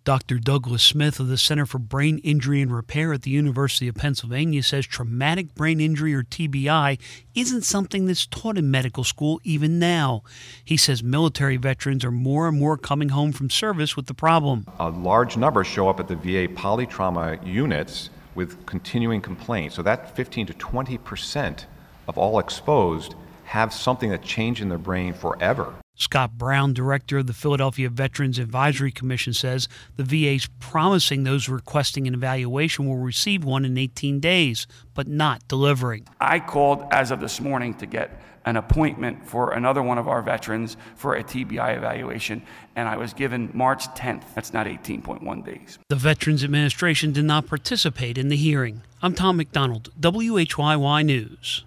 Dr. Douglas Smith of the Center for Brain Injury and Repair at the University of Pennsylvania says traumatic brain injury, or TBI, isn't something that's taught in medical school even now. He says military veterans are more and more coming home from service with the problem. A large number show up at the VA polytrauma units with continuing complaints. So that 15 to 20% of all exposed have something that changed in their brain forever. Scott Brown, director of the Philadelphia Veterans Advisory Commission, says the VA's promising those requesting an evaluation will receive one in 18 days, but not delivering. I called as of this morning to get an appointment for another one of our veterans for a TBI evaluation, and I was given March 10th. That's not 18.1 days. The Veterans Administration did not participate in the hearing. I'm Tom McDonald, WHYY News.